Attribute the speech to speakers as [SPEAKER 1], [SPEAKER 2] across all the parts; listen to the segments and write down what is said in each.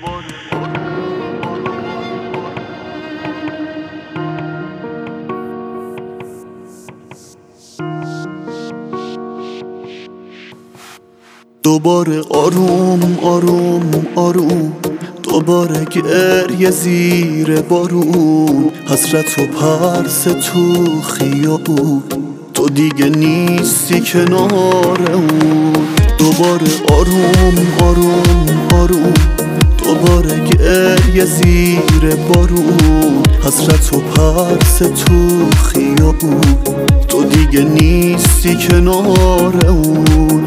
[SPEAKER 1] دوباره آروم آروم آروم، دوباره گریه زیر بارون، حسرت و پرس تو خیابون، تو دیگه نیستی کنار اون. دوباره آروم آروم آروم، دوباره گریه زیر بارون، حسرت و پرس تو خیابون، تو دیگه نیستی کنار اون.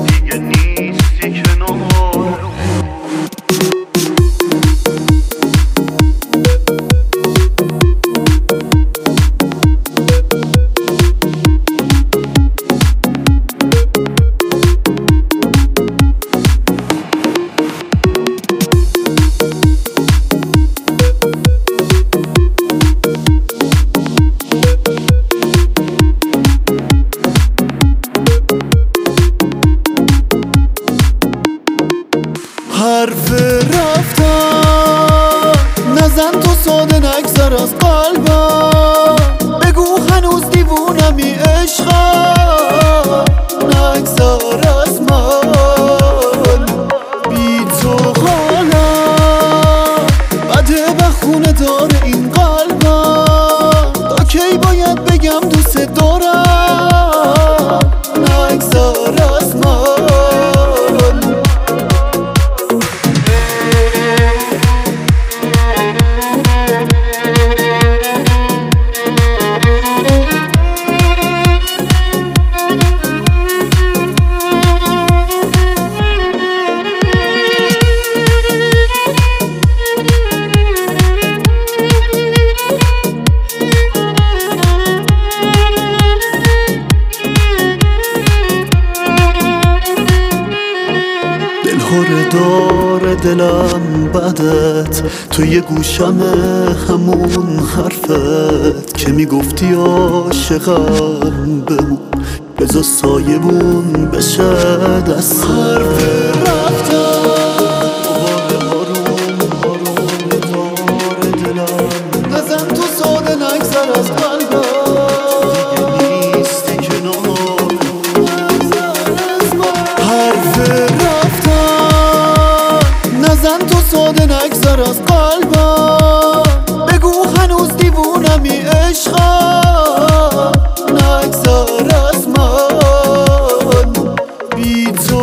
[SPEAKER 1] حرف رفتن نزن، تو ساده نگذر از قلبم، بگو هنوز دیوونمی عشقم، نگذر از من، بی تو حالم بده، بخونه داره این قلبم، تا کی باید بگم دوست دارم، نگذر از من. دلهوره داره دلم بعدت، تو یه گوشم همون حرفت که میگفتی عاشقم بمون، بذار سایبون بشه دست. حرف رفتن دوباره آروم آروم داره دلم، نزن تو ساده نگذر از قلبم، نزن تو ساده نگذر از قلبم، بگو هنوز دیوونمی عشقم، نگذر از من، بی تو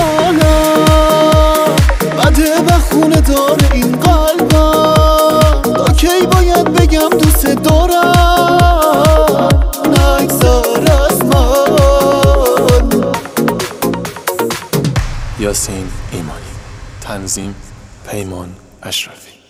[SPEAKER 1] حالم بده، بخونه داره این قلبم، تا کی باید بگم دوست دارم، نگذر از من.
[SPEAKER 2] یاسین ایمانی، تنظیم پیمان اشرفی.